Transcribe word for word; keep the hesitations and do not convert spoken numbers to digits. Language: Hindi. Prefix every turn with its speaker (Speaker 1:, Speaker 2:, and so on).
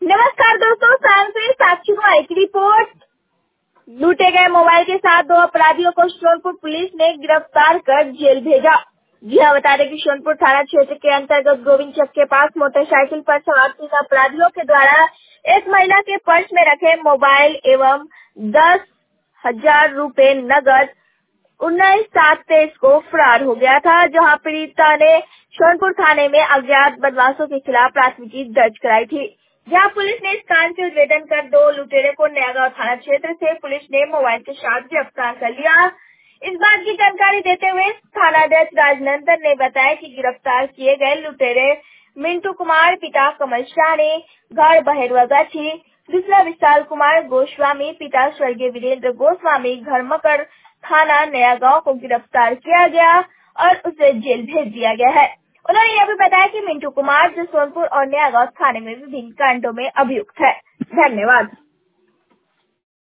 Speaker 1: नमस्कार दोस्तों, साल से साक्षी को एक रिपोर्ट। लूटे गए मोबाइल के साथ दो अपराधियों को सोनपुर पुलिस ने गिरफ्तार कर जेल भेजा। जी हाँ, बता दें कि सोनपुर थाना क्षेत्र के अंतर्गत गोविंद चक के पास मोटरसाइकिल पर सवार तीन अपराधियों के द्वारा एक महिला के पर्स में रखे मोबाइल एवं दस हजार रूपए नगद उन्नीस सात तेईस को फरार हो गया था, जहां पीड़िता ने सोनपुर थाने में अज्ञात बदमाशों के खिलाफ प्राथमिकी दर्ज कराई थी। जहां पुलिस ने इस कांड के उद्भेदन कर दो लुटेरे को नयागांव थाना क्षेत्र से पुलिस ने मोबाइल के साथ गिरफ्तार कर लिया। इस बात की जानकारी देते हुए थानाध्यक्ष राजनंदन ने बताया कि गिरफ्तार किए गए लुटेरे मिंटू कुमार पिता कमल शाह ने घर बहेरवागाछी, दूसरा विशाल कुमार गोस्वामी पिता स्वर्गीय वीरेंद्र गोस्वामी घर मकर थाना नया गांव को गिरफ्तार किया गया और उसे जेल भेज दिया गया है। उन्होंने यह भी बताया कि मिंटू कुमार जो सोनपुर और नया गांव थाने में विभिन्न कांडों में अभियुक्त है। धन्यवाद।